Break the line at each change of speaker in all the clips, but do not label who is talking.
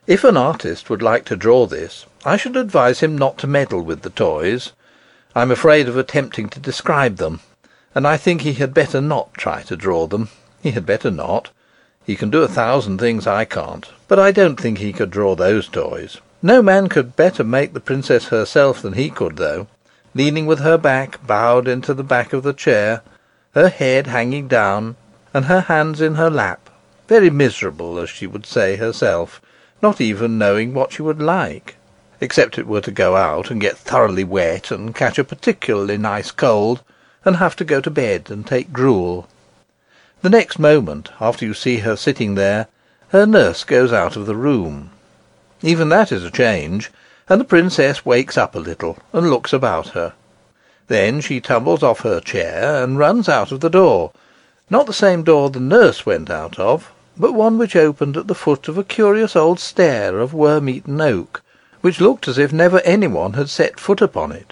If an artist would like to draw this, I should advise him not to meddle with the toys. I'm afraid of attempting to describe them, and I think he had better not try to draw them. He had better not. He can do 1,000 things I can't, but I don't think he could draw those toys. No man could better make the princess herself than he could, though, leaning with her back bowed into the back of the chair, her head hanging down, and her hands in her lap, very miserable, as she would say herself, not even knowing what she would like, except it were to go out and get thoroughly wet and catch a particularly nice cold, and have to go to bed and take gruel. The next moment, after you see her sitting there, her nurse goes out of the room. Even that is a change, and the princess wakes up a little and looks about her. Then she tumbles off her chair and runs out of the door, not the same door the nurse went out of, but one which opened at the foot of a curious old stair of worm-eaten oak, which looked as if never any one had set foot upon it.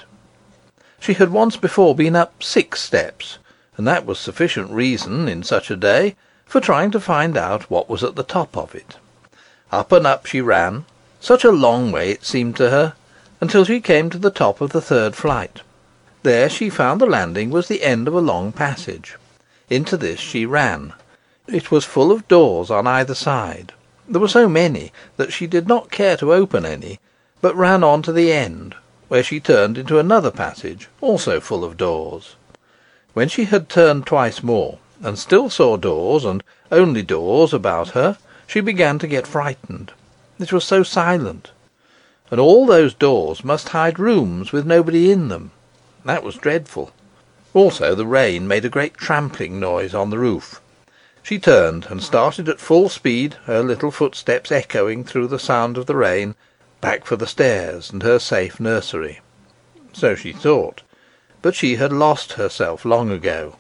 She had once before been up 6 steps, and that was sufficient reason, in such a day, for trying to find out what was at the top of it. Up and up she ran, such a long way it seemed to her, until she came to the top of the 3rd flight. There she found the landing was the end of a long passage. Into this she ran. It was full of doors on either side. There were so many that she did not care to open any, but ran on to the end, where she turned into another passage, also full of doors. When she had turned twice more, and still saw doors, and only doors, about her, she began to get frightened. It was so silent. And all those doors must hide rooms with nobody in them. That was dreadful. Also the rain made a great trampling noise on the roof. She turned and started at full speed, her little footsteps echoing through the sound of the rain, back for the stairs and her safe nursery. So she thought, but she had lost herself long ago.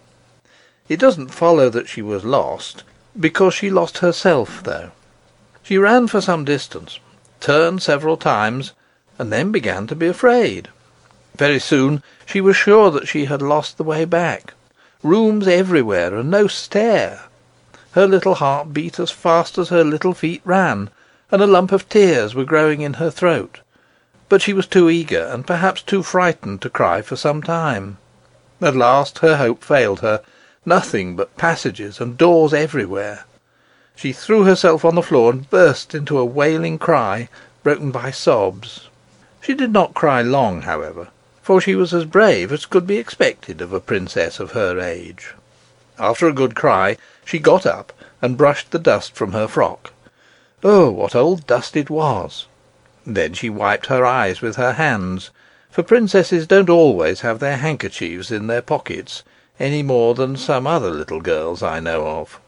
It doesn't follow that she was lost, because she lost herself, though. She ran for some distance, turned several times, and then began to be afraid. Very soon she was sure that she had lost the way back. Rooms everywhere, and no stair. Her little heart beat as fast as her little feet ran, and a lump of tears were growing in her throat. But she was too eager, and perhaps too frightened, to cry for some time. At last her hope failed her. Nothing but passages and doors everywhere. She threw herself on the floor and burst into a wailing cry, broken by sobs. She did not cry long, however, for she was as brave as could be expected of a princess of her age. After a good cry, she got up and brushed the dust from her frock. Oh, what old dust it was! Then she wiped her eyes with her hands, for princesses don't always have their handkerchiefs in their pockets, any more than some other little girls I know of.